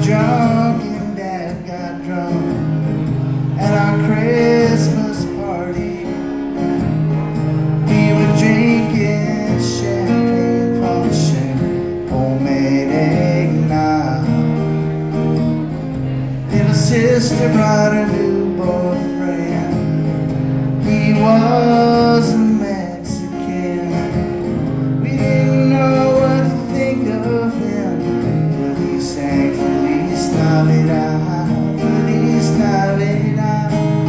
drunk and Dad got drunk at our Christmas party. We were drinking champagne, polishing homemade eggnog. Little sister brought her new boyfriend. He was a Mexican. We didn't know what to think of him till he sang Feliz Navidad, Feliz Navidad.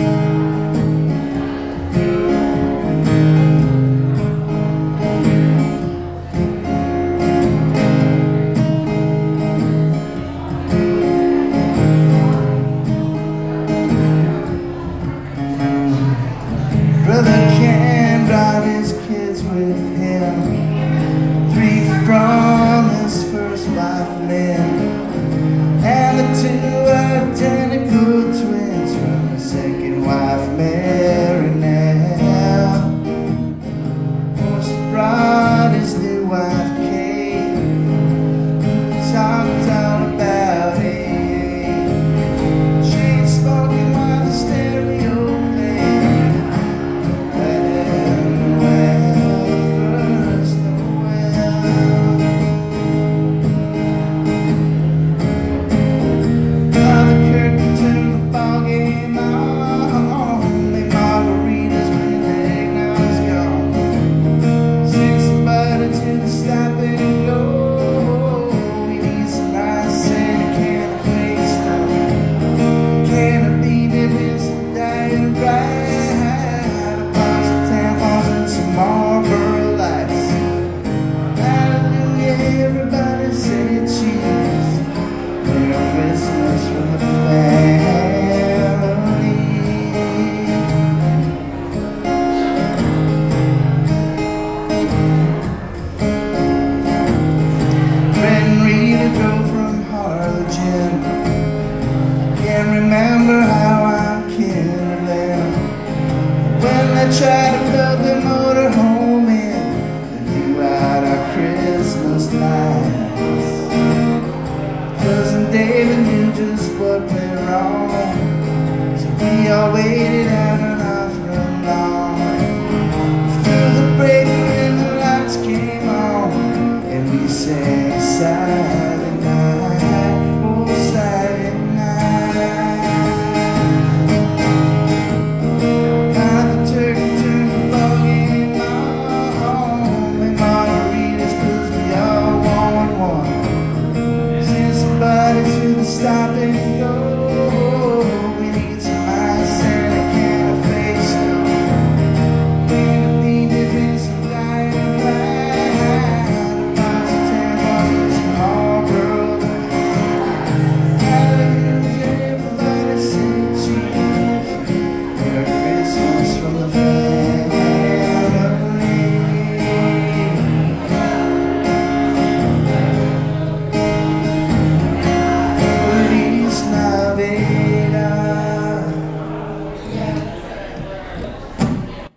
Brother Ken brought his kids with him, 3 from his first wife Lynn, and the 2 identical twins from his second wife Marinelle. Forrest brought his new wife Kate, who talked all about it. Chain smoking while the stereo played. Christmas from the family. Fred and Rita drove from Harlingen. Can't remember how I'm kin to them. When they tried to build their motorhome in and blew out our Christmas lights. Cousin David knew just what went wrong, so we all waited out on our front lawn. Through the break when the lights came on, and we sang Silent Night, oh Silent Night. Got the turkey, turned the ball game on, and margaritas 'cause we all want one. Somebody to the stopping